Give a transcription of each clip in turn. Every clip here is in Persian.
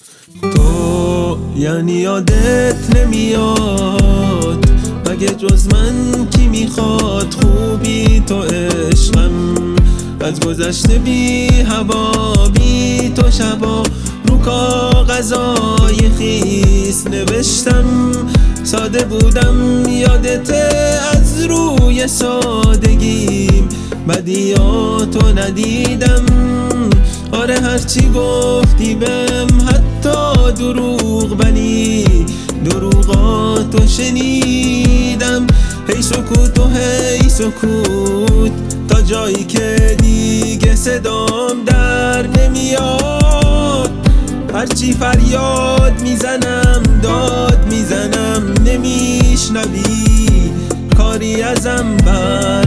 تو یعنی یادت نمیاد مگه جز من کی میخواد خوبی تو عشقم. از گذشته بی هوا بی تو شبا رو کاغذای خیس نوشتم. ساده بودم یادته از روی سادگیم، بدیاتو ندیدم. آره هرچی گفتی بهم حتی دروغ، ولی دروغاتو شنیدم. هی سکوت و هی سکوت تا جایی که دیگه صدام در نمیاد. هرچی فریاد میزنم داد میزنم نمیشنوی، کاری ازم بر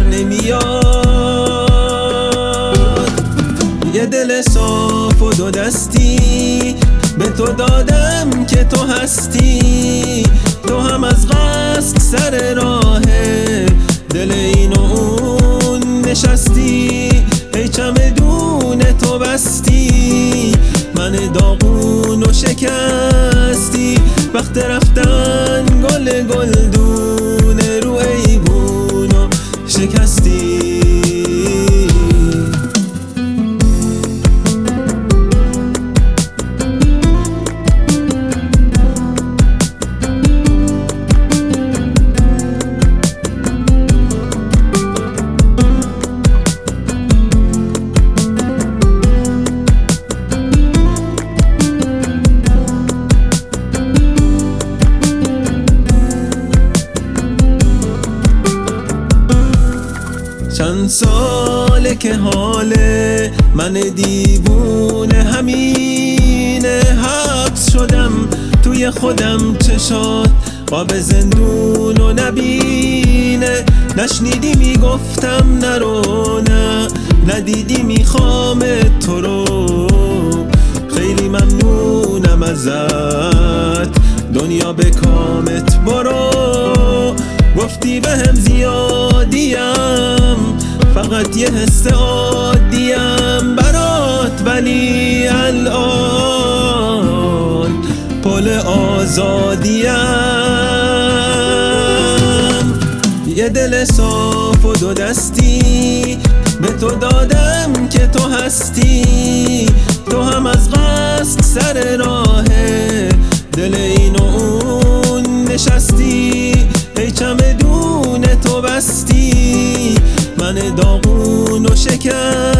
نمیاد. یه دل صاف و دو دستی به تو دادم که تو هستی. تو هم از قصد سر راه دل این و اون نشستی. ای چمدون تو بستی من داغون و شکستی. وقت رفتن گل گلدون رو ایوون و شکستی. چند ساله که حال من دیوونه همینه. حبس شدم توی خودم، چشات قاب زندون و نبینه. نشنیدی میگفتم نرو، نه ندیدی میخوام تو رو. خیلی ممنونم ازت دنیا به کامت برو. گفتی بهم زیادیم فقط یه حس عادیم برات، ولی الان پل آزادیم. یه دل صاف و دو دستی به تو دادم که تو هستی. تو هم از قصد سر راه دل این و اون نشستی. ای چمدون تو بستی من داغون و شکست.